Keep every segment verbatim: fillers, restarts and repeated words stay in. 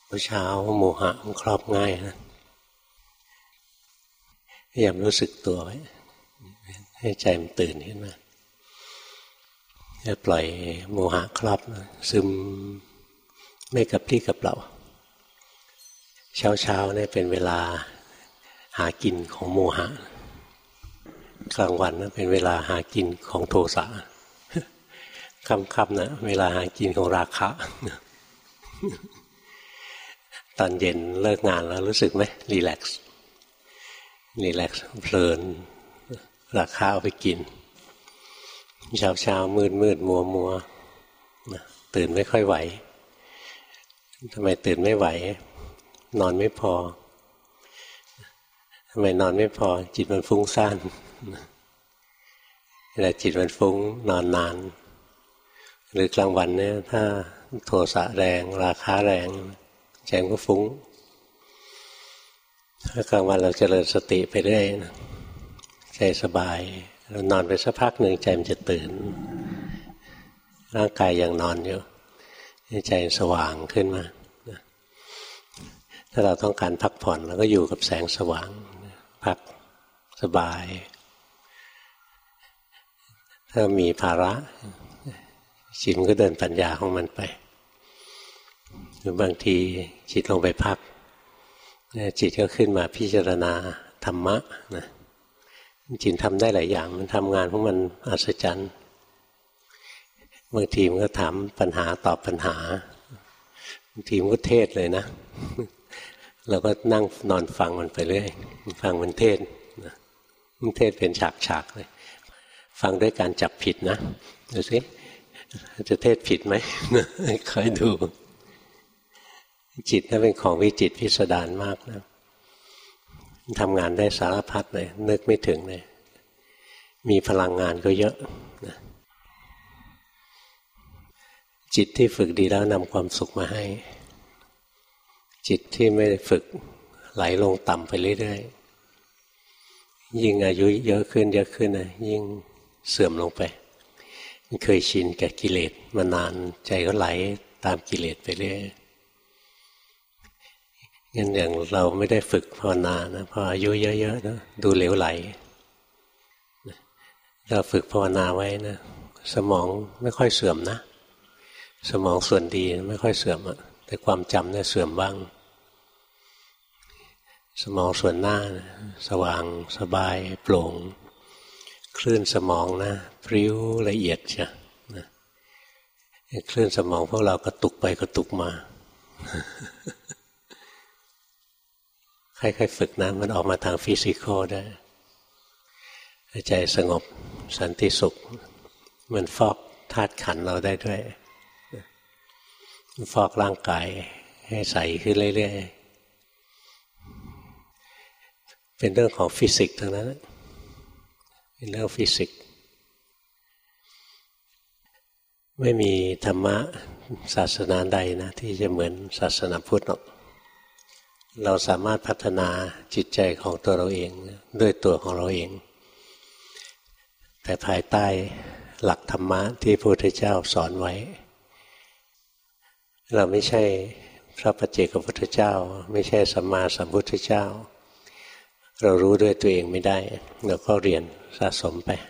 เช้าโมหะมันครอบง่ายนะพยายามรู้สึกตัวไว้ให้ใจมันตื่นขึ้นมาจะปล่อยโมหะครอบซึมไม่กับที่กับเราเช้าเช้าเนี่ยเป็นเวลาหากินของโมหะกลางวันนะเป็นเวลาหากินของโทสะค่ำๆนะเวลาหากินของราคะตอนเย็นเลิกงานแล้วรู้สึกไหมรีแลกซ์รีแลกซ์เพลินราคาเอาไปกินเช้าเช้ามืดมืดมัวมัวตื่นไม่ค่อยไหวทำไมตื่นไม่ไหวนอนไม่พอทำไมนอนไม่พอจิตมันฟุ้งซ่านเวลาจิตมันฟุ้งนอนนานหรือกลางวันเนี่ยถ้าโทสะแรงราคะแรงใจมันก็ฟุ้งถ้ากลางวันเราเจริญสติไปเรื่อยใจสบายเรานอนไปสักพักหนึ่งใจมันจะตื่นร่างกายยังนอนอยู่ใจสว่างขึ้นมาถ้าเราต้องการพักผ่อนเราก็อยู่กับแสงสว่างพักสบายถ้ามีภาระจิตมันก็เดินปัญญาของมันไปหรือบางทีจิตลงไปพักจิตก็ขึ้นมาพิจารณาธรรมะนะจิตทำได้หลายอย่างมันทำงานของมันอัศจรรย์บางทีมันก็ถามปัญหาตอบปัญหาบางทีมันก็เทศเลยนะเราก็นั่งนอนฟังมันไปเรื่อยฟังมันเทศมันเทศเป็นฉากๆเลยฟังด้วยการจับผิดนะดูสิจะเทศผิดไหมคอยดูจิตนั้นเป็นของวิจิตรพิสดารมากนะทำงานได้สารพัดเลยนึกไม่ถึงเลยมีพลังงานก็เยอะนะจิตที่ฝึกดีแล้วนำความสุขมาให้จิตที่ไม่ได้ฝึกไหลลงต่ำไปเรื่อยๆยิ่งอายุเยอะขึ้นเยอะขึ้นนะยิ่งเสื่อมลงไปมันเคยชินกับกิเลสมานานใจก็ไหลตามกิเลสไปเรื่อยงั้นอย่างเราไม่ได้ฝึกภาวนานะพออายุเยอะๆนะดูเหลวไหลเราฝึกภาวนาไว้นะสมองไม่ค่อยเสื่อมนะสมองส่วนดีไม่ค่อยเสื่อมแต่ความจำเนี่ยเสื่อมบ้างสมองส่วนหน้านะสว่างสบายโปร่งคลื่นสมองนะพริ้วละเอียดใช่นะคลื่นสมองพวกเรากระตุกไปกระตุกมาค่อยๆฝึกนะมันออกมาทางฟิสิกอลได้ใจสงบสันติสุขมันฟอกธาตุขันธ์เราได้ด้วยฟอกร่างกายให้ใสขึ้นเรื่อยๆเป็นเรื่องของฟิสิกส์ทั้งนั้นเป็นเรื่องฟิสิกส์ไม่มีธรรมะศาสนาใดนะที่จะเหมือนศาสนาพุทธหรอกเราสามารถพัฒนาจิตใจของตัวเราเองด้วยตัวของเราเองแต่ภายใต้หลักธรรมะที่พระพุทธเจ้าสอนไว้เราไม่ใช่พระปัจเจกพุทธเจ้าไม่ใช่สัมมาสัมพุทธเจ้าเรารู้ด้วยตัวเองไม่ได้เราก็เรียนสะสมไป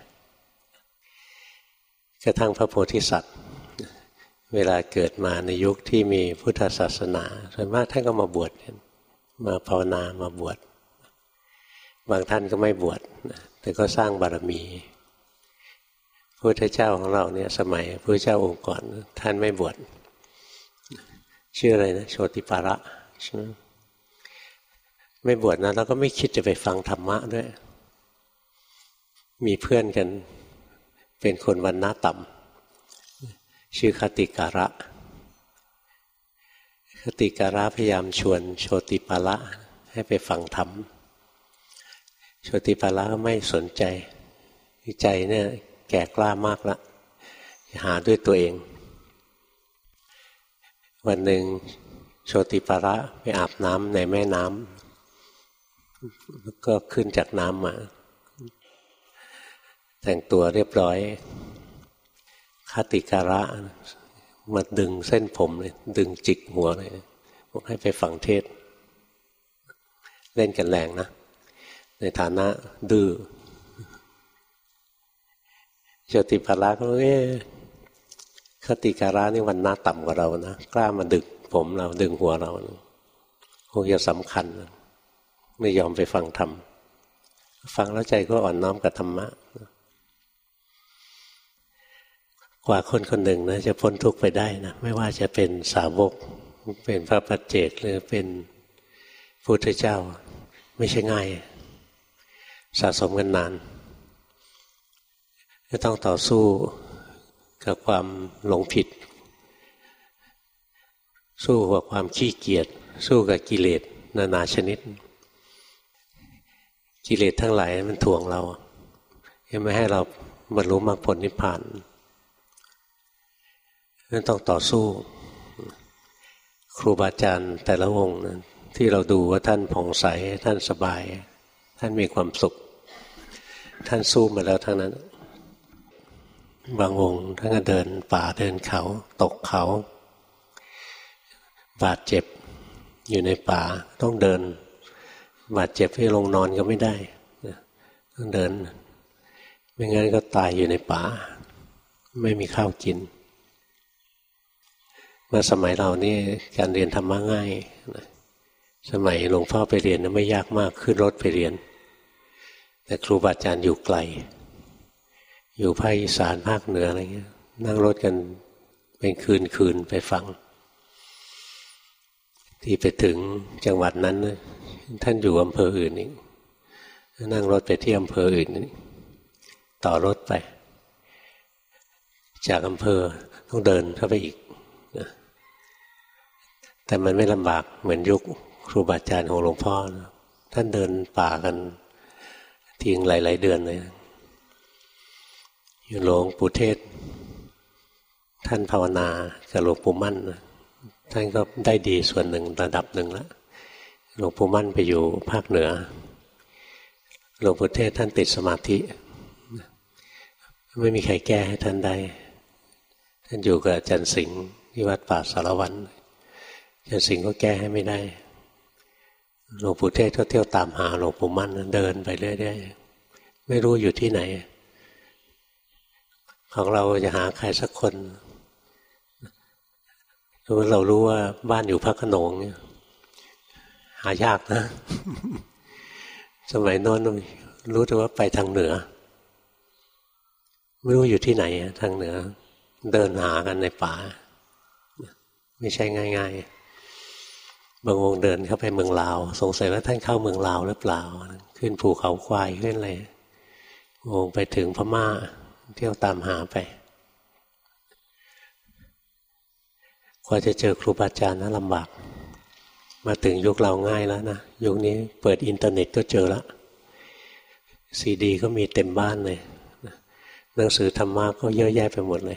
กระทั่งพระโพธิสัตว์เวลาเกิดมาในยุคที่มีพุทธศาสนาส่วนมากท่านก็มาบวชมาภาวนามาบวชบางท่านก็ไม่บวชแต่ก็สร้างบารมีพระพุทธเจ้าของเราเนี่ยสมัยพระพุทธเจ้าองค์ก่อนท่านไม่บวชชื่ออะไรนะโชติปาระใช่ไหมไม่บวชนะแล้วก็ไม่คิดจะไปฟังธรรมะด้วยมีเพื่อนกันเป็นคนวรรณะต่ำชื่อคติการะคติการะพยายามชวนโชติปาระให้ไปฟังธรรมโชติปาระก็ไม่สนใจใจเนี่ยแก่กล้ามากละหาด้วยตัวเองวันหนึ่งโชติปาระไปอาบน้ำในแม่น้ำก็ขึ้นจากน้ำมาแต่งตัวเรียบร้อยคติการะมาดึงเส้นผมเลยดึงจิกหัวเลยบอกให้ไปฟังเทศเล่นกันแรงนะในฐานะดื้อโยติภระก็เอ๊ะคติการะนี่วันหน้าต่ำกว่าเรานะกล้ามาดึงผมเราดึงหัวเราคงจะสำคัญไม่ยอมไปฟังธรรมฟังแล้วใจก็อ่อนน้อมกับธรรมะกว่าคนคนหนึ่งนะจะพ้นทุกข์ไปได้นะไม่ว่าจะเป็นสาวกเป็นพระปัจเจกหรือเป็นพุทธเจ้าไม่ใช่ง่ายสะสมกันนานจะต้องต่อสู้กับความหลงผิดสู้กับความขี้เกียจสู้กับกิเลสนานาชนิดกิเลสทั้งหลายมันถ่วงเรายังไม่ให้เราบรรลุมรรคผลนิพพานนั่นต้องต่อสู้ครูบาอาจารย์แต่ละองค์ที่เราดูว่าท่านผ่องใสท่านสบายท่านมีความสุขท่านสู้มาแล้วทั้งนั้นบางองค์ท่านก็เดินป่าเดินเขาตกเขาบาดเจ็บอยู่ในป่าต้องเดินบาดเจ็บให้ลงนอนก็ไม่ได้ต้องเดินไม่งั้นก็ตายอยู่ในป่าไม่มีข้าวกินมาสมัยเรานี่การเรียนธรรมะง่ายสมัยหลวงพ่อไปเรียนนั้นไม่ยากมากขึ้นรถไปเรียนแต่ครูบาอาจารย์อยู่ไกลอยู่ภาคอีสานภาคเหนืออะไรเงี้ยนั่งรถกันเป็นคืนคืนไปฟังที่ไปถึงจังหวัดนั้นท่านอยู่อำเภออื่นอีกนั่งรถไปที่อำเภออื่นต่อรถไปจากอำเภอต้องเดินเข้าไปอีกนะแต่มันไม่ลำบากเหมือนยุคครูบาอาจารย์ของหลวงพ่อนะท่านเดินป่ากันทิ้งหลายๆเดือนเลยอยู่หลวงปู่เทศท่านภาวนากับหลวงปู่มั่นท่านก็ได้ดีส่วนหนึ่งระดับหนึ่งแล้วหลวงปู่มั่นไปอยู่ภาคเหนือหลวงปู่เทศท่านติดสมาธิไม่มีใครแก้ให้ท่านได้ท่านอยู่กับอาจารย์สิงห์ที่วัดป่าสารวันอาจารย์สิงห์ก็แก้ให้ไม่ได้หลวงปู่เทศก็เที่ยวตามหาหลวงปู่มั่นเดินไปเรื่อยๆไม่รู้อยู่ที่ไหนของเราจะหาใครสักคนเรารู้ว่าบ้านอยู่พระโขนงเนี่ยหายากนะ สมัยโน้นรู้แต่ว่าไปทางเหนือไม่รู้อยู่ที่ไหนทางเหนือเดินหากันในป่าไม่ใช่ง่ายๆบางองค์เดินเข้าไปเมืองลาวสงสัยว่าท่านเข้าเมืองลาวหรือเปล่าขึ้นภูเขาควายขึ้นอะไรองค์ไปถึงพม่าเที่ยวตามหาไปกว่าจะเจอครูบาอาจารย์นะลำบากมาถึงยุคเราง่ายแล้วนะยุคนี้เปิดอินเทอร์เน็ตก็เจอแล้วซีดีก็มีเต็มบ้านเลยหนังสือธรรมะก็เยอะแยะไปหมดเลย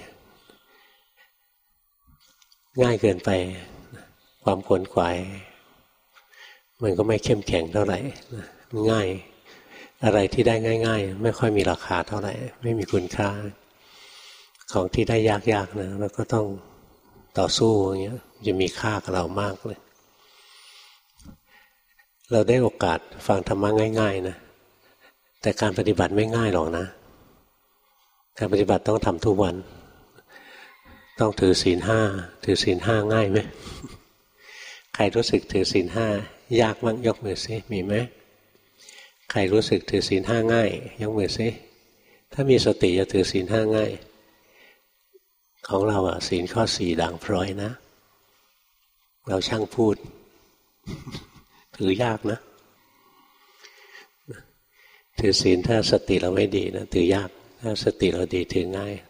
ง่ายเกินไปความขวนขวายมันก็ไม่เข้มแข็งเท่าไหร่ง่ายอะไรที่ได้ง่ายๆไม่ค่อยมีราคาเท่าไหร่ไม่มีคุณค่าของที่ได้ยากๆนะเราก็ต้องต่อสู้อย่างเงี้ยจะมีค่ากับเรามากเลยเราได้โอกาสฟังธรรมะง่ายๆนะแต่การปฏิบัติไม่ง่ายหรอกนะการปฏิบัติต้องทำทุกวันต้องถือศีลห้าถือศีลห้าง่ายไหมใครรู้สึกถือศีลห้ายากมั้งยกมือซิมีไหมใครรู้สึกถือศีลห้าง่ายยกมือซิถ้ามีสติจะถือศีลห้าง่ายของเราอ่ะศีลข้อสี่ด่างพร้อยนะเราช่างพูดถือยากนะถือศีลถ้าสติเราไม่ดีนะถือยากถ้าสติเราดีถือง่าย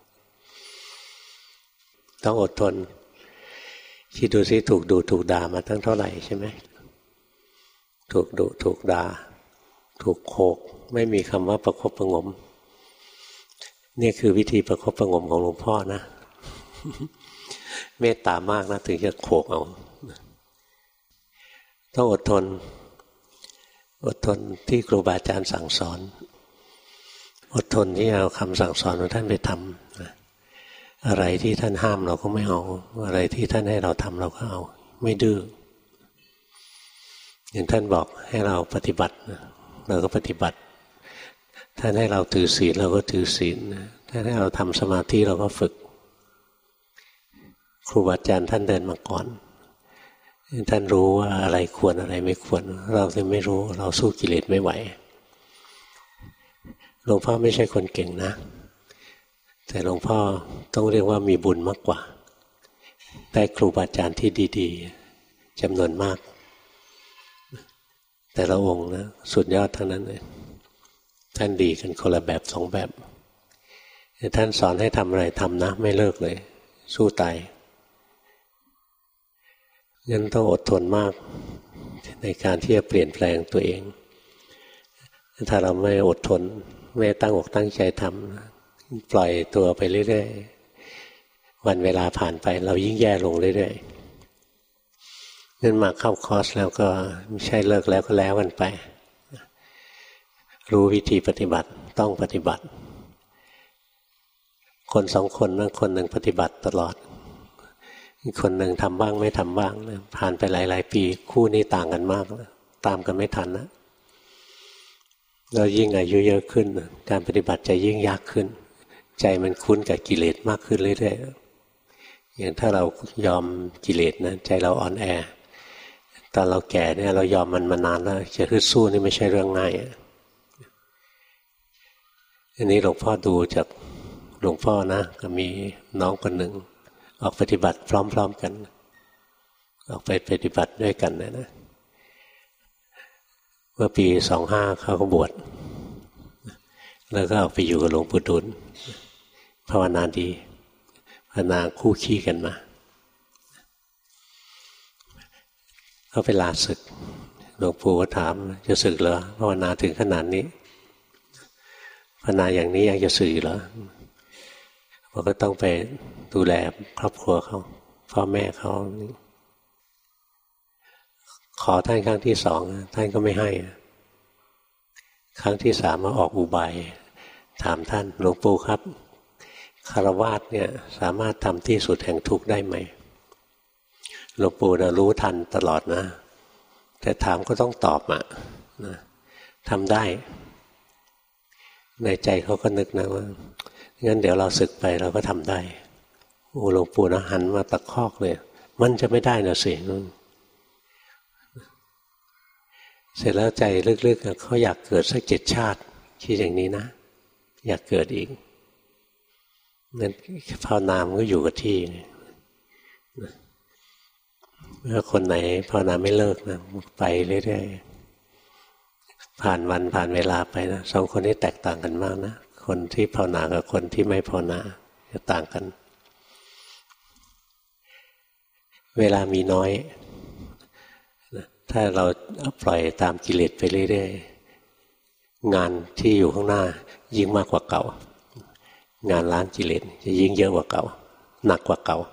ต้องอดทนคิดดูสิถูกดูถูกด่ามาตั้งเท่าไหร่ใช่ไหมถูกดุถูกด่าถูกโขกไม่มีคำว่าประคบประงมนี่คือวิธีประคบประงมของหลวงพ่อนะเมตตามากนะถึงจะโขกเอาต้องอดทนอดทนที่ครูบาอาจารย์สั่งสอนอดทนที่เอาคำสั่งสอนของท่านไปทำอะไรที่ท่านห้ามเราก็ไม่เอาอะไรที่ท่านให้เราทำเราก็เอาไม่ดื้ออย่างท่านบอกให้เราปฏิบัติเราก็ปฏิบัติท่านให้เราถือศีลเราก็ถือศีลท่านให้เราทำสมาธิเราก็ฝึกครูบาอาจารย์ท่านเดินมาก่อนท่านรู้ว่าอะไรควรอะไรไม่ควรเราจะไม่รู้เราสู้กิเลสไม่ไหวหลวงพ่อไม่ใช่คนเก่งนะแต่หลวงพ่อต้องเรียกว่ามีบุญมากกว่าได้ครูบาอาจารย์ที่ดีๆจำนวนมากแต่ละองค์นะสุดยอดทั้งนั้นเลยท่านดีกันคนละแบบสองแบบท่านสอนให้ทำอะไรทำนะไม่เลิกเลยสู้ตายงั้นต้องอดทนมากในการที่จะเปลี่ยนแปลงตัวเองถ้าเราไม่อดทนไม่ตั้งอกตั้งใจทำปล่อยตัวไปเรื่อยๆวันเวลาผ่านไปเรายิ่งแย่ลงเรื่อยๆงั้นมาเข้าคอร์สแล้วก็ไม่ใช่เลิกแล้วก็แล้วกันไปรู้วิธีปฏิบัติต้องปฏิบัติคนสองคนนะคนหนึ่งปฏิบัติตลอดอีกคนหนึ่งทำบ้างไม่ทำบ้างนะผ่านไปหลายๆปีคู่นี้ต่างกันมากนะตามกันไม่ทันนะเรายิ่งอายุเยอะขึ้นการปฏิบัติจะยิ่งยากขึ้นใจมันคุ้นกับกิเลสมากขึ้นเรื่อยๆอย่างถ้าเรายอมกิเลสนะใจเราอ่อนแอตอนเราแก่เนี่ยเรายอมมันมานานแล้วจะฮึดสู้นี่ไม่ใช่เรื่องง่ายอันนี้หลวงพ่อดูจากหลวงพ่อนะก็มีน้องคนหนึ่งออกปฏิบัติพร้อมๆกันออกไปปฏิบัติด้วยกันนะนะเมื่อปีสองห้าเขาก็บวชแล้วก็ออกไปอยู่กับหลวงปู่ดุลภาวนาดีภาวนาคู่ขี้กันมาเขาไปลาศึกหลวงปู่ก็ถามจะศึกเหรอภาวนาถึงขนาดนี้ภาวนาอย่างนี้ยังจะศึกเหรอเราก็ต้องไปดูแลครอบครัวเขาพ่อแม่เขาขอท่านครั้งที่สองท่านก็ไม่ให้ครั้งที่สามมาออกอุบายถามท่านหลวงปู่ครับคฤหัสถ์เนี่ยสามารถทำที่สุดแห่งทุกข์ได้ไหมหลวงปู่นะรู้ทันตลอดนะแต่ถามก็ต้องตอบอ่ะนะทำได้ในใจเขาก็นึกนะว่างั้นเดี๋ยวเราศึกไปเราก็ทำได้โอ้หลวงปู่นะหันมาตะคอกเลยมันจะไม่ได้นะสิเสร็จแล้วใจลึกๆเขาอยากเกิดสักเจ็ดชาติคิดอย่างนี้นะอยากเกิดอีกนั่นภาวนามก็อยู่กับที่เมื่อคนไหนภาวนาไม่เลิกนะไปเรื่อยๆผ่านวันผ่านเวลาไปนะสองคนนี้แตกต่างกันมากนะคนที่ภาวนากับคนที่ไม่ภาวนาจะต่างกันเวลามีน้อยถ้าเราปล่อยตามกิเลสไปเรื่อยๆงานที่อยู่ข้างหน้ายิ่งมากกว่าเก่างานล้างกิเลสจะยิ่งเยอะกว่าเก่าหนักกว่าเก่า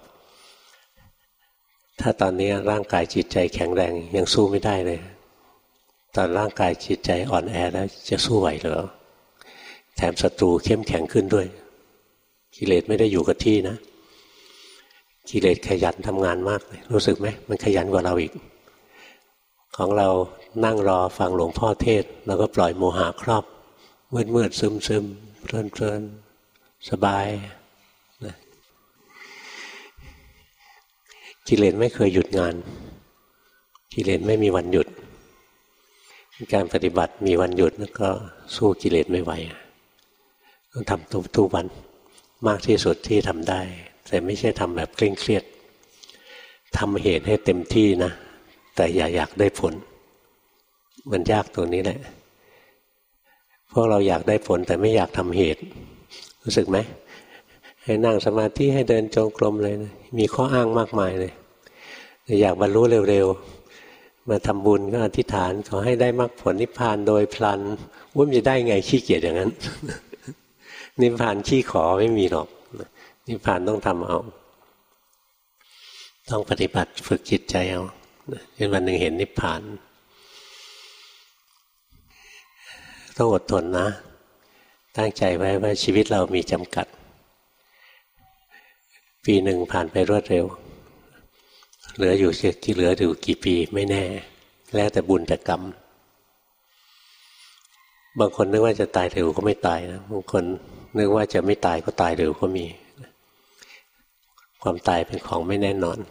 ถ้าตอนนี้ร่างกายจิตใจแข็งแรงยังสู้ไม่ได้เลยตอนร่างกายจิตใจอ่อนแอแล้วจะสู้ไหวเหรอแถมศัตรูเข้มแข็งขึ้นด้วยกิเลสไม่ได้อยู่กับที่นะกิเลสขยันทำงานมากเลยรู้สึกไหมมันขยันกว่าเราอีกของเรานั่งรอฟังหลวงพ่อเทศเราก็ปล่อยโมหะครอบมืดมืดซึมซึมเพลินเพลินสบายนะกิเลสไม่เคยหยุดงานกิเลสไม่มีวันหยุดการปฏิบัติมีวันหยุดแล้วก็สู้กิเลสไม่ไหวต้องทำทุกทุกวันมากที่สุดที่ทำได้แต่ไม่ใช่ทำแบบเคร่งเครียดทำเหตุให้เต็มที่นะแต่อย่าอยากได้ผลมันยากตรงนี้แหละพวกเราอยากได้ผลแต่ไม่อยากทำเหตุรู้สึกไหมให้นั่งสมาธิให้เดินจงกรมเลยนะมีข้ออ้างมากมายเลยอยากบรรลุเร็วๆมาทำบุญก็อธิษฐานขอให้ได้มรรคผลนิพพานโดยพลันว่ามันจะได้ไงขี้เกียจอย่างนั้น นิพพานขี้ขอไม่มีหรอกนิพพานต้องทำเอาต้องปฏิบัติฝึกจิตใจเอาจนวันหนึ่งเห็นนิพพานต้องอดทนนะตั้งใจไว้ว่าชีวิตเรามีจำกัดปีหนึ่งผ่านไปรวดเร็วเหลืออยู่ที่เหลืออยู่กี่ปีไม่แน่แล้วแต่บุญแต่กรรมบางคนนึกว่าจะตายเร็วก็ไม่ตายนะบางคนนึกว่าจะไม่ตายก็ตายเร็วก็มีความตายเป็นของไม่แน่นอน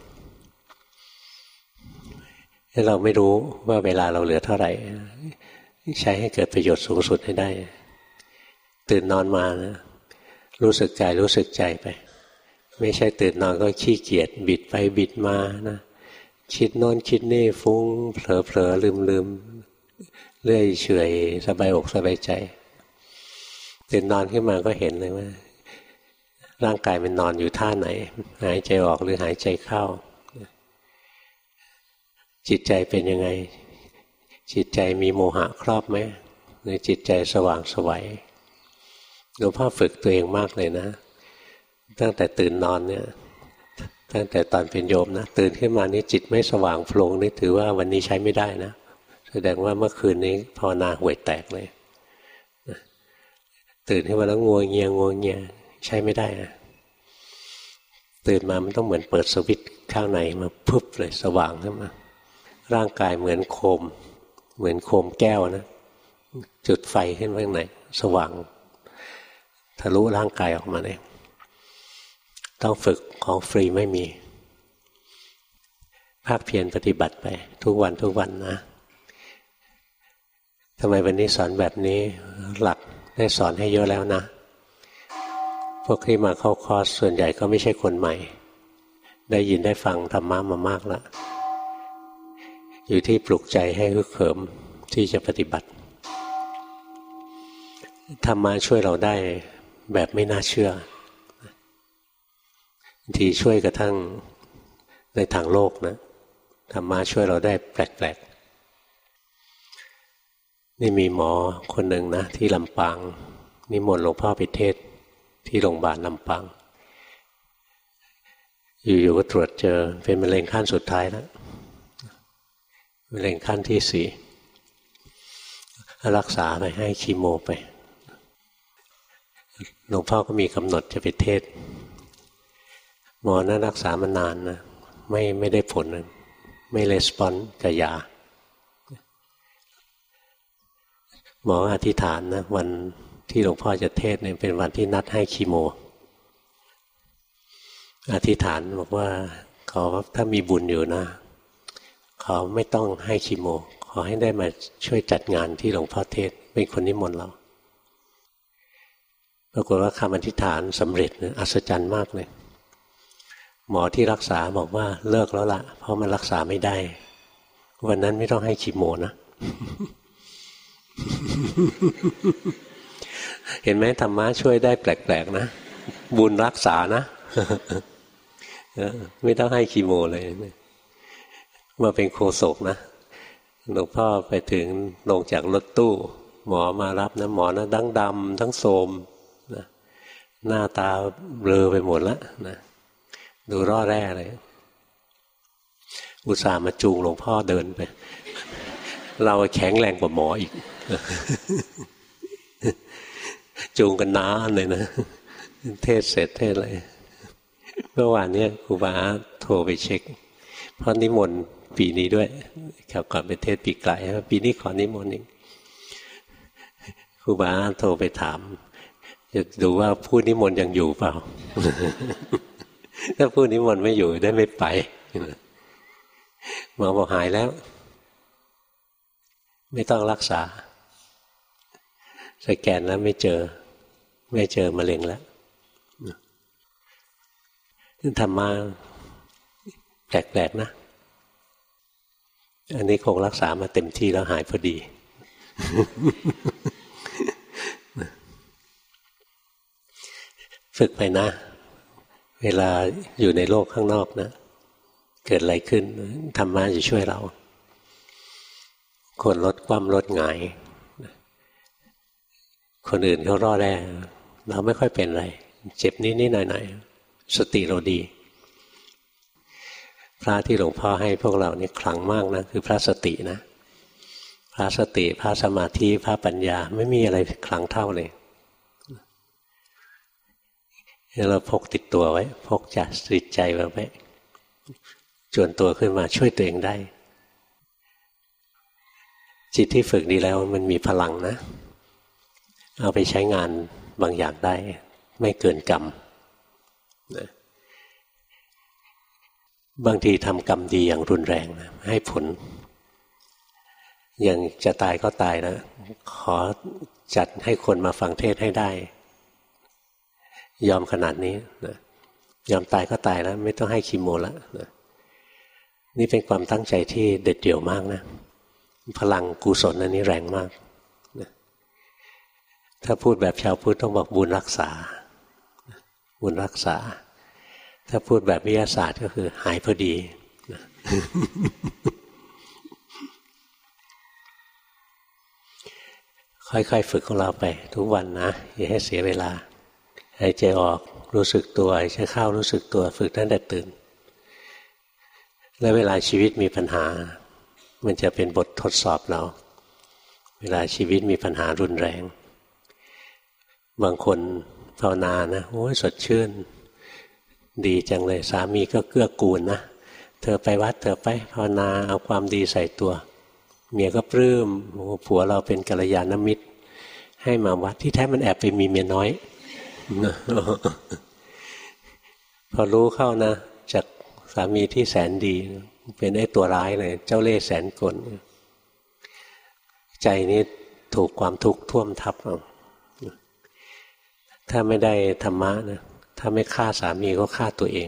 ถ้าเราไม่รู้ว่าเวลาเราเหลือเท่าไหร่ใช้ให้เกิดประโยชน์สูงสุดให้ได้ตื่นนอนมานะรู้สึกใจรู้สึกใจไปไม่ใช่ตื่นนอนก็ขี้เกียจบิดไปบิดมานะคิดโน้นคิดนี่ฟุ้งเผลอเผลอลืมลืมเลื่อยเฉยสบายอกสบายใจตื่นนอนขึ้นมาก็เห็นเลยว่าร่างกายมันนอนอยู่ท่าไหนหายใจออกหรือหายใจเข้าจิตใจเป็นยังไงจิตใจมีโมหะครอบไหมหรือจิตใจสว่างไสวหลวงพ่อฝึกตัวเองมากเลยนะตั้งแต่ตื่นนอนเนี่ยตั้งแต่ตอนเป็นโยมนะตื่นขึ้นมานี่จิตไม่สว่างโพลงนี่ถือว่าวันนี้ใช้ไม่ได้นะแสดงว่าเมื่อคืนนี้ภาวนาห่วยแตกเลยตื่นขึ้นมาแล้วงัวเงียงัวเงียใช้ไม่ได้นะตื่นมามันต้องเหมือนเปิดสวิตช์ข้างในมาพึบเลยสว่างขึ้นมาร่างกายเหมือนโคมเหมือนโคมแก้วนะจุดไฟขึ้นข้างในสว่างทะลุร่างกายออกมาเลยต้องฝึกของฟรีไม่มีภาคเพียรปฏิบัติไปทุกวันทุกวันนะทำไมวันนี้สอนแบบนี้หลักได้สอนให้เยอะแล้วนะพวกที่มาเข้าคอร์สส่วนใหญ่ก็ไม่ใช่คนใหม่ได้ยินได้ฟังธรรมะมามากแล้วอยู่ที่ปลุกใจให้ฮึกเหิมที่จะปฏิบัติธรรมะช่วยเราได้แบบไม่น่าเชื่อบางทีช่วยกระทั่งในทางโลกนะธรรมะช่วยเราได้แปลกๆนี่มีหมอคนหนึ่งนะที่ลำปางนิมนต์หลวงพ่อไปเทศที่โรงพยาบาลลำปางอยู่ๆก็ตรวจเจอเป็นมะเร็งขั้นสุดท้ายแล้วมะเร็งขั้นที่สี่รักษาไปให้คีโมไปหลวงพ่อก็มีกำหนดจะไปเทศหมอนั้นรักษามานานนะไม่ไม่ได้ผลนะไม่レスปอนส์กับยาหมออธิษฐานนะวันที่หลวงพ่อจะเทศเนี่ยเป็นวันที่นัดให้คีโมอธิษฐานบอกว่าขอถ้ามีบุญอยู่นะขอไม่ต้องให้คีโมขอให้ได้มาช่วยจัดงานที่หลวงพ่อเทศเป็นคนนิมนต์เราปรากฏว่าคำอธิษฐานสำเร็จนะอัศจรรย์มากเลยหมอที่รักษาบอกว่าเลิกแล้วล่ะเพราะมันรักษาไม่ได้วันนั้นไม่ต้องให้คีโมนะ เห็นไหมธรรมะช่วยได้แปลกๆนะบุญรักษานะ ไม่ต้องให้คีโมเลยมาเป็นโฆษกนะหลวงพ่อไปถึงลงจากรถตู้หมอมารับนะหมอนะดั้งดำทั้งโทรมนะหน้าตาเบลอไปหมดแล้วนะดูร่อแร่เลยอุตส่าห์มาจูงหลวงพ่อเดินไปเราแข็งแรงกว่าหมออีก จูงกันนานเลยนะเทศเสร็จเทศเลยเมื่อวานนี้ครูบาโทรไปเช็คเพราะนิมนต์ปีนี้ด้วยข่าวก่อนไปเทศปีไกลปีนี้ขอนิมนต์อีกครูบาโทรไปถามจะดูว่าผู้นิมนต์ยังอยู่เปล่า ถ้าผู้นิมนต์ไม่อยู่ได้ไม่ไปหมอบอกหายแล้วไม่ต้องรักษาสแกนแล้วไม่เจอไม่เจอมะเร็งแล้วธรรมะแปลกๆนะอันนี้คงรักษามาเต็มที่แล้วหายพอดี ฝึกไปนะเวลาอยู่ในโลกข้างนอกนะเกิดอะไรขึ้นธรรมะจะช่วยเราคนลดความลดหงายคนอื่นเขาร่อแร่เราไม่ค่อยเป็นไรเจ็บนิดๆหน่อยๆสติเราดีพระที่หลวงพ่อให้พวกเราเนี่ยขลังมากนะคือพระสตินะพระสติพระสมาธิพระปัญญาไม่มีอะไรขลังเท่าเลยเราพกติดตัวไว้พกจัดจิตใจไว้จวนตัวขึ้นมาช่วยตัวเองได้จิตที่ฝึกดีแล้วมันมีพลังนะเอาไปใช้งานบางอย่างได้ไม่เกินกรรมนะบางทีทำกรรมดีอย่างรุนแรงนะให้ผลอย่างจะตายก็ตายนะขอจัดให้คนมาฟังเทศให้ได้ยอมขนาดนี้นะยอมตายก็ตายแล้วไม่ต้องให้คีโมแล้วนะนี่เป็นความตั้งใจที่เด็ดเดี่ยวมากนะพลังกุศลอันนี้แรงมากนะถ้าพูดแบบชาวพุทธต้องบอกบุญรักษาบุญรักษาถ้าพูดแบบวิทยาศาสตร์ก็คือหายพอดีนะ ค่อยๆฝึกของเราไปทุกวันนะอย่าให้เสียเวลาหายใจออกรู้สึกตัวหายใจเข้ารู้สึกตัวฝึกตั้งแต่ตื่นแล้วเวลาชีวิตมีปัญหามันจะเป็นบททดสอบเราเวลาชีวิตมีปัญหารุนแรงบางคนภาวนานะโอ้ยสดชื่นดีจังเลยสามีก็เกื้อกูลนะเธอไปวัดเธอไปภาวนาเอาความดีใส่ตัวเมียก็ปลื้มโอ้ผัวเราเป็นกัลยาณมิตรให้มาวัดที่แท้มันแอบไปมีเมียน้อย พอรู้เข้านะจากสามีที่แสนดีเป็นไอ้ตัวร้ายเลยเจ้าเล่ห์แสนกลใจนี้ถูกความทุกข์ท่วมทับเอาถ้าไม่ได้ธรรมะนะถ้าไม่ฆ่าสามีก็ฆ่าตัวเอง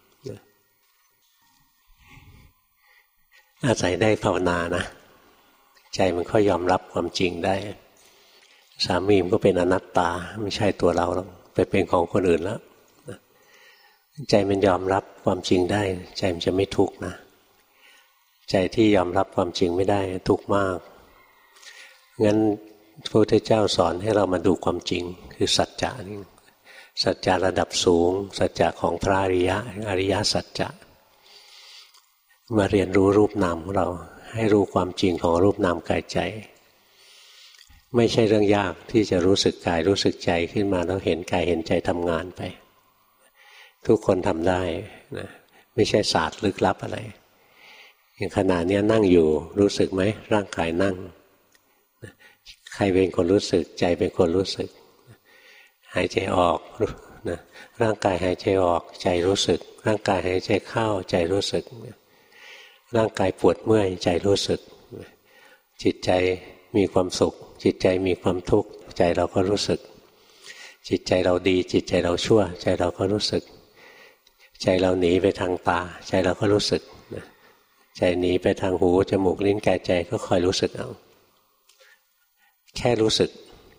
อาศัยได้ภาวนานะใจมันค่อยยอมรับความจริงได้สามีมันก็เป็นอนัตตาไม่ใช่ตัวเราหรอกไปเป็นของคนอื่นแล้วใจมันยอมรับความจริงได้ใจมันจะไม่ทุกข์นะใจที่ยอมรับความจริงไม่ได้ทุกข์มากงั้นพระพุทธเจ้าสอนให้เรามาดูความจริงคือสัจจะนี่สัจจะระดับสูงสัจจะของพระอริยะอริยสัจจะมาเรียนรู้รูปนามของเราให้รู้ความจริงของรูปนามกายใจไม่ใช่เรื่องยากที่จะรู้สึกกายรู้สึกใจขึ้นมาแล้วเห็นกายเห็นใจทำงานไปทุกคนทำได้นะไม่ใช่ศาสตร์ลึกลับอะไรอย่างขณะนี้นั่งอยู่รู้สึกไหมร่างกายนั่งใครเป็นคนรู้สึกใจเป็นคนรู้สึกหายใจออกนะร่างกายหายใจออกใจรู้สึกร่างกายหายใจเข้าใจรู้สึกร่างกายปวดเมื่อยใจรู้สึกจิตใจมีความสุขจิตใจมีความทุกข์ใจเราก็รู้สึกจิตใจเราดีจิตใจเราชั่วใจเราก็รู้สึกใจเราหนีไปทางตาใจเราก็รู้สึกใจหนีไปทางหูจมูกลิ้นกายใจก็คอยรู้สึกเอาแค่รู้สึก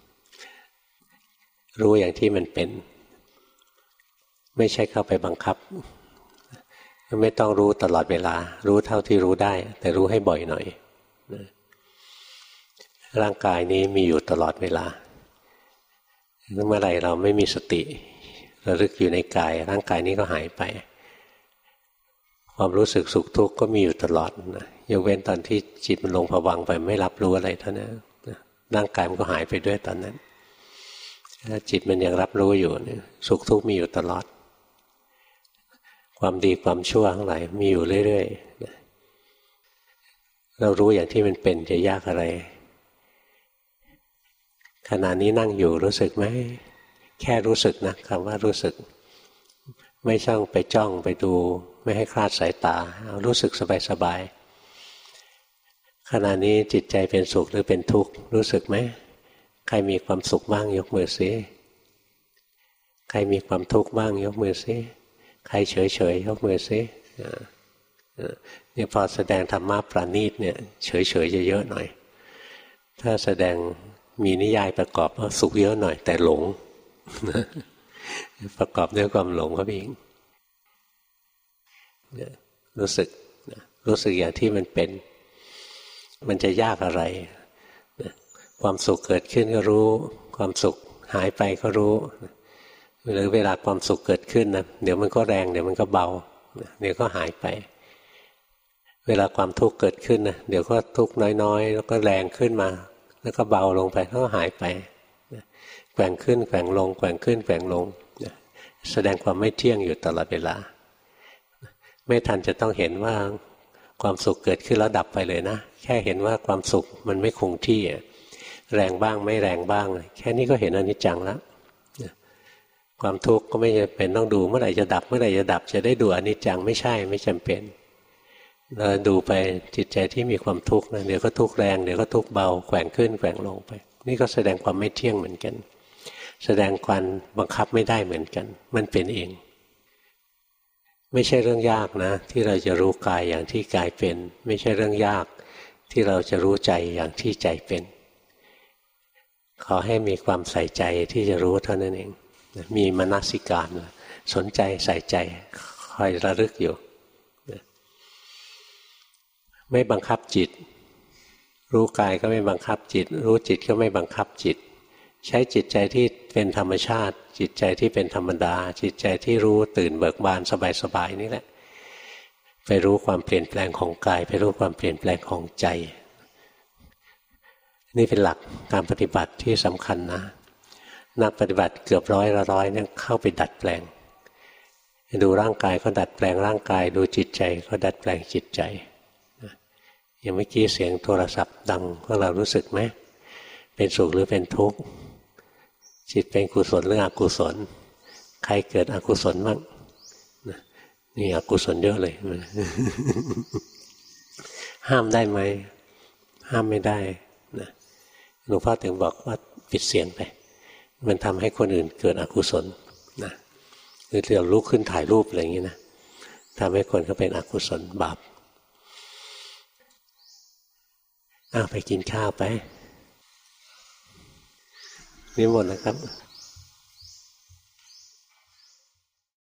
รู้อย่างที่มันเป็นไม่ใช่เข้าไปบังคับไม่ต้องรู้ตลอดเวลารู้เท่าที่รู้ได้แต่รู้ให้บ่อยหน่อยร่างกายนี้มีอยู่ตลอดเวลาเมื่อไหร่เราไม่มีสติระลึกอยู่ในกายร่างกายนี้ก็หายไปความรู้สึกสุขทุกข์ก็มีอยู่ตลอดนะยกเว้นตอนที่จิตมันลงภวังค์ไปไม่รับรู้อะไรเท่านั้นร่างกายมันก็หายไปด้วยตอนนั้นถ้าจิตมันยังรับรู้อยู่สุขทุกข์มีอยู่ตลอดความดีความชั่วทั้งหลายมีอยู่เรื่อยๆเรารู้อย่างที่มันเป็นจะยากอะไรขณะนี้นั่งอยู่รู้สึกไหมแค่รู้สึกนะคำว่ารู้สึกไม่ช่างไปจ้องไปดูไม่ให้คลาดสายตาเอารู้สึกสบายๆขณะนี้จิตใจเป็นสุขหรือเป็นทุกข์รู้สึกไหมใครมีความสุขบ้างยกมือสิใครมีความทุกข์บ้างยกมือสิใครเฉยๆยกมือสิเนี่ยพอแสดงธรรมะประณีตเนี่ยเฉยๆจะเยอะหน่อยถ้าแสดงมีนิยายประกอบว่าสุขเยอะหน่อยแต่หลงประกอบด้วยความหลงครับเองรู้สึกรู้สึกอย่างที่มันเป็นมันจะยากอะไรความสุขเกิดขึ้นก็รู้ความสุขหายไปก็รู้หรือเวลาความสุขเกิดขึ้นนะเดี๋ยวมันก็แรงเดี๋ยวมันก็เบาเดี๋ยวก็หายไปเวลาความทุกข์เกิดขึ้นนะเดี๋ยวก็ทุกข์น้อยๆแล้วก็แรงขึ้นมาแล้วก็เบาลงไปแล้วก็หายไปแกว่งขึ้นแกว่งลงแกว่งขึ้นแกว่งลงแสดงความไม่เที่ยงอยู่ตลอดเวลาไม่ทันจะต้องเห็นว่าความสุขเกิดขึ้นแล้วดับไปเลยนะแค่เห็นว่าความสุขมันไม่คงที่แรงบ้างไม่แรงบ้างแค่นี้ก็เห็นอนิจจังแล้วความทุกข์ก็ไม่จำเป็นต้องดูเมื่อไหร่จะดับเมื่อไหร่จะดับจะได้ดูอนิจจังไม่ใช่ไม่จำเป็นเราดูไปจิตใจที่มีความทุกข์นะเดี๋ยวก็ทุกข์แรงเดี๋ยวก็ทุกข์เบาแกว่งขึ้นแกว่งลงไปนี่ก็แสดงความไม่เที่ยงเหมือนกันแสดงความบังคับไม่ได้เหมือนกันมันเป็นเองไม่ใช่เรื่องยากนะที่เราจะรู้กายอย่างที่กายเป็นไม่ใช่เรื่องยากที่เราจะรู้ใจอย่างที่ใจเป็นขอให้มีความใส่ใจที่จะรู้เท่านั้นเองมีมนสิการสนใจใส่ใจคอยระลึกอยู่ไม่บังคับจิตรู้กายก็ไม่บังคับจิตรู้จิตก็ไม่บังคับจิตใช้จิตใจที่เป็นธรรมชาติจิตใจที่เป็นธรรมดาจิตใจที่รู้ตื่นเบิกบานสบายๆนี่แหละไปรู้ความเปลี่ยนแปลงของกายไปรู้ความเปลี่ยนแปลงของใจนี่เป็นหลักการปฏิบัติที่สำคัญนะนักปฏิบัติเกือบร้อยละร้อยเนี่ยเข้าไปดัดแปลงดูร่างกายก็ดัดแปลงร่างกายดูจิตใจก็ดัดแปลงจิตใจอย่างเมื่อกี้เสียงโทรศัพท์ดังพวกเรารู้สึกไหมเป็นสุขหรือเป็นทุกข์จิตเป็นกุศลหรืออกุศลใครเกิดอกุศลบ้างนี่อกุศลเยอะเลย ห้ามได้ไหมห้ามไม่ได้นะหลวงพ่อถึงบอกว่าปิดเสียงไปมันทำให้คนอื่นเกิดอกุศลนะหรือเราลุกขึ้นถ่ายรูปอะไรอย่างนี้นะทำให้คนเขาเป็นอกุศลบาปอ้าวไปกินข้าวไปนี่หมดแล้วครับ